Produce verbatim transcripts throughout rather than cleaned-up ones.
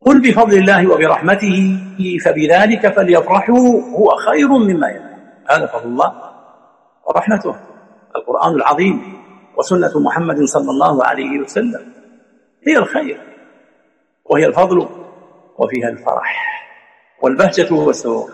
قل بفضل الله وبرحمته فبذلك فليفرحوا هو خير مما يجمعون. هذا فضل الله ورحمته، القرآن العظيم وسنة محمد صلى الله عليه وسلم هي الخير وهي الفضل وفيها الفرح والبهجة والسرور.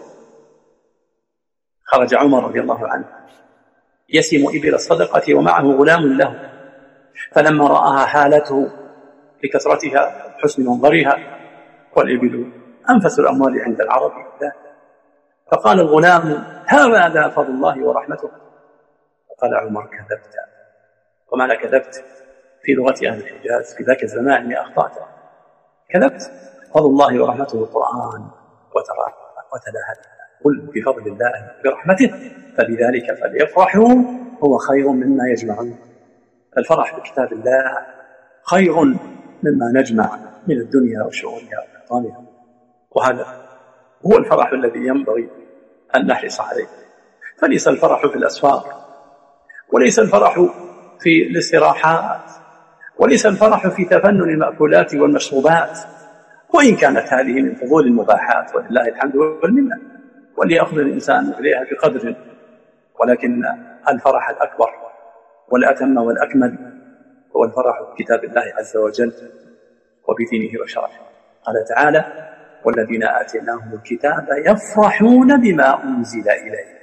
خرج عمر رضي الله عنه يسم إبل الصدقة ومعه غلام له، فلما رآها حالته لكثرتها حسن منظرها، والإبل أنفس الأموال عند العرب، فقال الغلام هذا فضل الله ورحمته. فقال عمر كذبت. ومعنى كذبت في لغة أهل الحجاز في ذاك الزمان إني أخطأت، كذبت. فضل الله ورحمته القرآن وترى وتلاها. قل بفضل الله برحمته فبذلك فليفرحوا هو خير مما يجمعون. الفرح بكتاب الله خير مما نجمع من الدنيا وشؤونها وأحطامها، وهذا هو الفرح الذي ينبغي أن نحرص عليه. فليس الفرح في الأسفار، وليس الفرح في الاستراحات، وليس الفرح في تفنن المأكولات والمشروبات، وإن كانت هذه من فضول المباحات ولله الحمد والمنة، وليأخذ الإنسان إليها بقدر، ولكن الفرح الأكبر والأتم والأكمل هو الفرح بكتاب الله عز وجل وبدينه وشرعه. قال تعالى والذين آتيناهم الكتاب يفرحون بما أنزل إليه